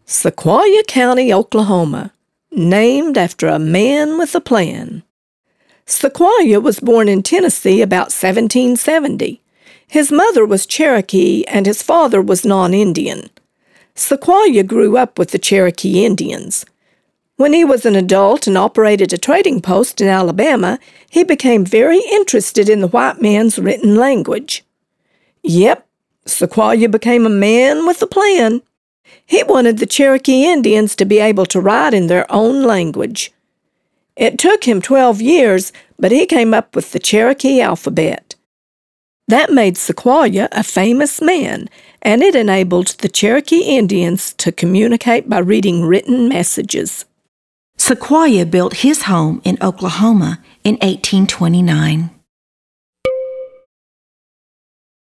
Sequoyah County, Oklahoma, named after a man with a plan. Sequoyah was born in Tennessee about 1770. His mother was Cherokee and his father was non-Indian. Sequoyah grew up with the Cherokee Indians. When he was an adult and operated a trading post in Alabama, he became very interested in the white man's written language. Yep, Sequoyah became a man with a plan. He wanted the Cherokee Indians to be able to write in their own language. It took him 12 years, but he came up with the Cherokee alphabet. That made Sequoyah a famous man, and it enabled the Cherokee Indians to communicate by reading written messages. Sequoyah built his home in Oklahoma in 1829.